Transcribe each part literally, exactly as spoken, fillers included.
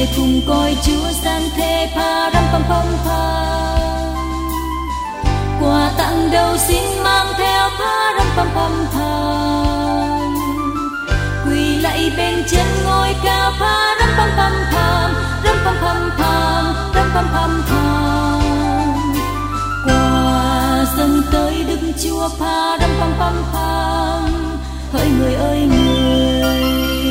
cùng coi Chúa san thế pa ram pam pam pam. Quà tặng đầu xin mang theo pa ram pam pam pam. Quỳ lạy bên chân ngôi cao pa ram pam pam pam, ram pam pam pam, ram pam pam pam. Quà dâng tới Đức Chúa pa ram pam pam pam. Hỡi người ơi người,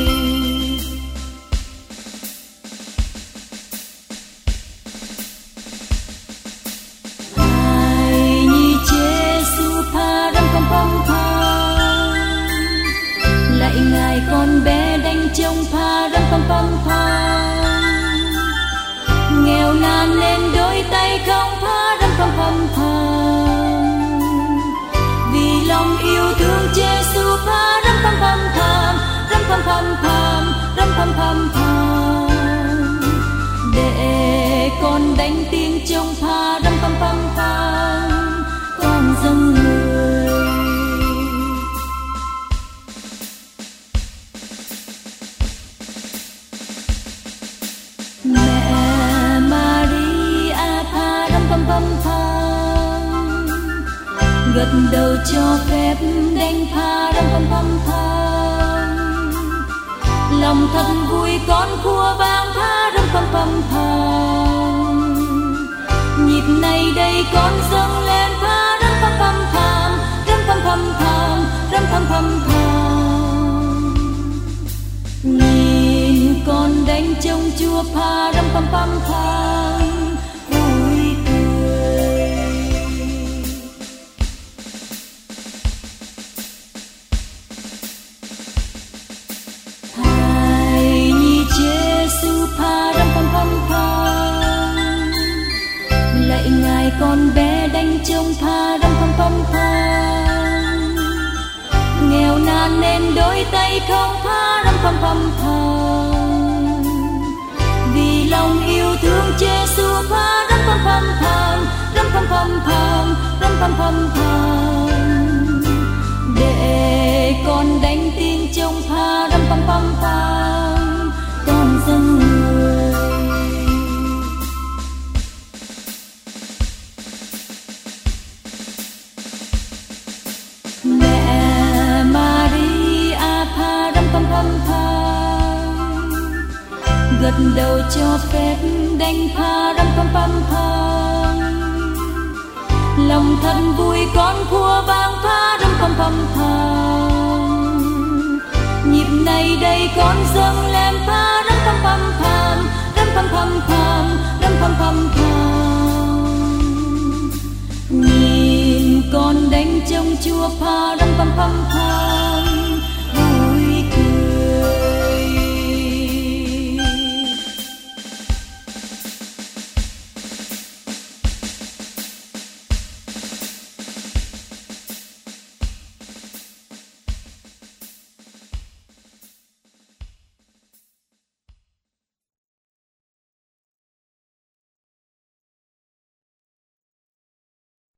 hãy như Giêsu pa ram pam pam pam. Lạy Ngài con bé đanh trông pa ram pam pam pam. Nghèo nàn nên đôi tay không pa ram pam pam pam. Vì lòng yêu thương Giêsu pa ram pam pam pam, ram pam pam pam, ram pam pam pam. Để con đánh tiếng trong pa ram pam pam pam, con dâng người. Mẹ Maria pa ram pam pam pam, gật đầu cho phép đánh pa ram pam pam pam. Lòng thật vui con khua vang pa ram pam pam pam. Nhịp này đây con dâng lên pa ram pam pam pam, ram pam pam pam, ram pam pam pam. Nhìn con đánh trông Chúa pa ram pam pam pam. Pa ram pam pam pam. Lạy Ngài con bé đanh trông pa ram pam pam pam. Nghèo nàn nên đôi tay không pa ram pam pam pam. Vì lòng yêu thương Giêsu pa ram pam pam pam, ram pam pam pam, ram pam pam pam. Để con đánh tiếng trong pa ram pam pam pam, con dâng người. Mẹ Maria pa ram pam pam pam, gật đầu cho phép đánh pa ram pam pam pam. Lòng thật vui con khua vang pa ram pam pam pam. Nhịp này đây con dâng lên pa ram pam pam pam, ram pam pam pam, ram pam pam pam.